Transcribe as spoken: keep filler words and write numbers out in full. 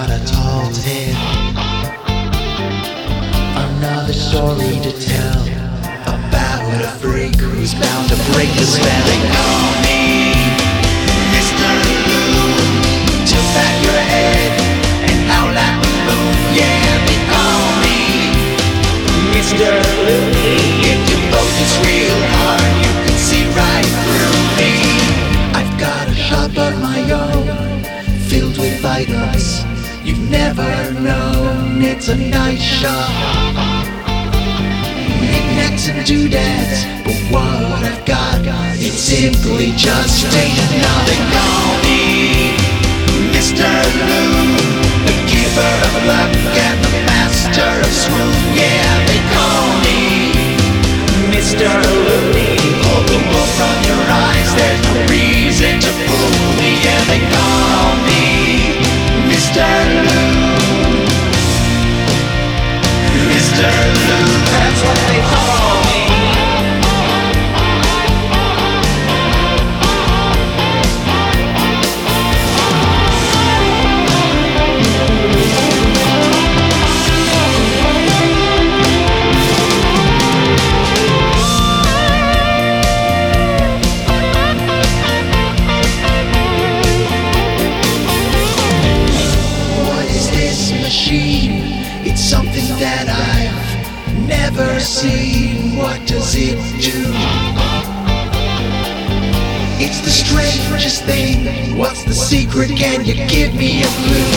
got a tall tale, another story to tell about a freak who's bound to break the spell. They call me Mister Lou. Tilt back your head and howl like a moon. Yeah, they call me Mister Lou. If you focus real hard, you can see right through me. I've got a shop of my own, filled with items you've never known. It's a nice shop, knickknacks and doodads, but what I've got, it simply just ain't enough. They call me Mister Lou, the giver of luck and the master of swoon. Yeah, they call me Mister Lou. Hold the wool from your eyes, there's no reason to fool me. Yeah, they call me Mister Lou. Mister Lou, that's what they call me. What is this machine? It's something that I've never seen. What does it do? It's the strangest thing. What's the secret? Can you give me a clue?